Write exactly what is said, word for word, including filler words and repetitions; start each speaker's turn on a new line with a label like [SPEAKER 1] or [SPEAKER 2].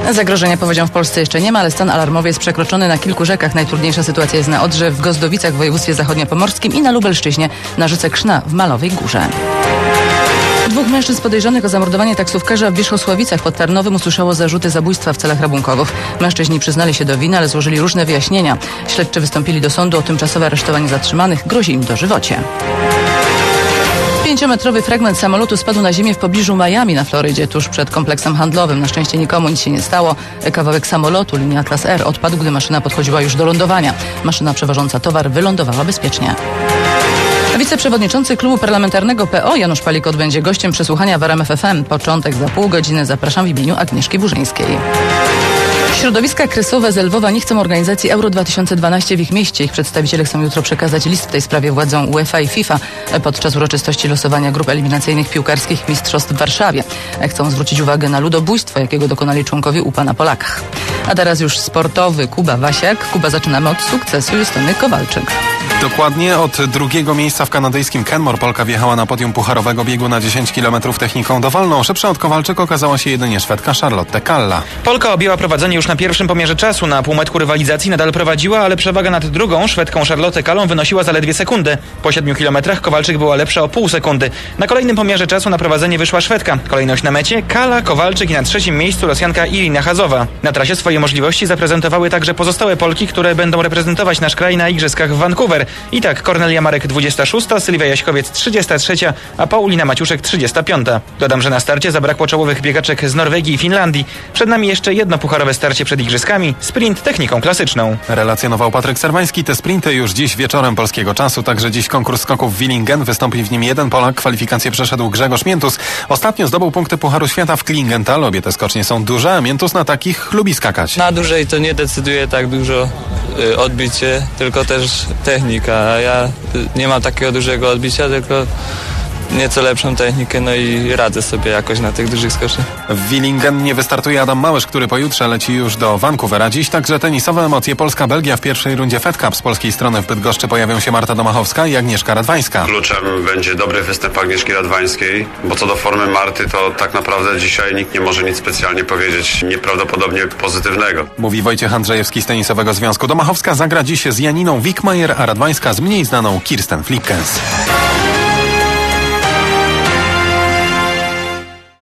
[SPEAKER 1] Zagrożenia powodzią w Polsce jeszcze nie ma, ale stan alarmowy jest przekroczony na kilku rzekach. Najtrudniejsza sytuacja jest na Odrze, w Gozdowicach w województwie zachodniopomorskim i na Lubelszczyźnie na rzece Krzna w Malowej Górze. Dwóch mężczyzn podejrzanych o zamordowanie taksówkarza w Wierzchosławicach pod Tarnowem usłyszało zarzuty zabójstwa w celach rabunkowych. Mężczyźni przyznali się do winy, ale złożyli różne wyjaśnienia. Śledczy wystąpili do sądu o tymczasowe aresztowanie zatrzymanych. Grozi im dożywocie. Pięciometrowy fragment samolotu spadł na ziemię w pobliżu Miami na Florydzie, tuż przed kompleksem handlowym. Na szczęście nikomu nic się nie stało. Kawałek samolotu linii Atlas Air odpadł, gdy maszyna podchodziła już do lądowania. Maszyna przewożąca towar wylądowała bezpiecznie. Wiceprzewodniczący klubu parlamentarnego P O Janusz Palikot będzie gościem przesłuchania w R M F F M. Początek za pół godziny. Zapraszam w imieniu Agnieszki Burzyńskiej. Środowiska kresowe z Lwowa nie chcą organizacji Euro dwa tysiące dwanaście w ich mieście. Ich przedstawiciele chcą jutro przekazać list w tej sprawie władzom UEFA i FIFA podczas uroczystości losowania grup eliminacyjnych piłkarskich mistrzostw w Warszawie. Chcą zwrócić uwagę na ludobójstwo, jakiego dokonali członkowie U P A na Polakach. A teraz już sportowy. Kuba Wasiak. Kuba, zaczynamy od sukcesu Justyny Kowalczyk.
[SPEAKER 2] Dokładnie od drugiego miejsca w kanadyjskim Kenmore Polka wjechała na podium pucharowego biegu na dziesięć kilometrów techniką dowolną. Szybsza od Kowalczyk okazała się jedynie Szwedka Charlotte Kalla.
[SPEAKER 3] Polka objęła prowadzenie już na pierwszym pomiarze czasu. Na półmetku rywalizacji nadal prowadziła, ale przewaga nad drugą, Szwedką Charlotte Kallą, wynosiła zaledwie sekundę. Po siedmiu kilometrach Kowalczyk była lepsza o pół sekundy. Na kolejnym pomiarze czasu na prowadzenie wyszła Szwedka. Kolejność na mecie Kalla, Kowalczyk i na trzecim miejscu Rosjanka Irina Hazowa. Na trasie swoje możliwości zaprezentowały także pozostałe Polki, które będą reprezentować nasz kraj na igrzyskach w Vancouver. I tak Kornelia Marek dwudziesta szósta, Sylwia Jaśkowiec trzydziesta trzecia, a Paulina Maciuszek trzydziesta piąta. Dodam, że na starcie zabrakło czołowych biegaczek z Norwegii i Finlandii. Przed nami jeszcze jedno pucharowe starcie przed igrzyskami, sprint techniką klasyczną.
[SPEAKER 2] Relacjonował Patryk Serwański. Te sprinty już dziś wieczorem polskiego czasu, także dziś konkurs skoków w Willingen. Wystąpi w nim jeden Polak. Kwalifikacje przeszedł Grzegorz Miętus. Ostatnio zdobył punkty Pucharu Świata w Klingenthal. Obie te skocznie są duże, a Miętus na takich lubi skakać.
[SPEAKER 4] Na dłużej to nie decyduje tak dużo y, odbicie, tylko też technika. A ja y, nie mam takiego dużego odbicia, tylko nieco lepszą technikę, no i radzę sobie jakoś na tych dużych skoczniach.
[SPEAKER 2] W Willingen nie wystartuje Adam Małysz, który pojutrze leci już do Vancouvera. Dziś także tenisowe emocje. Polska-Belgia w pierwszej rundzie Fed Cup. Z polskiej strony w Bydgoszczy pojawią się Marta Domachowska i Agnieszka Radwańska.
[SPEAKER 5] Kluczem będzie dobry występ Agnieszki Radwańskiej, bo co do formy Marty, to tak naprawdę dzisiaj nikt nie może nic specjalnie powiedzieć nieprawdopodobnie pozytywnego.
[SPEAKER 2] Mówi Wojciech Andrzejewski z Tenisowego Związku. Domachowska zagra dziś z Janiną Wickmajer, a Radwańska z mniej znaną Kirsten Flipkens.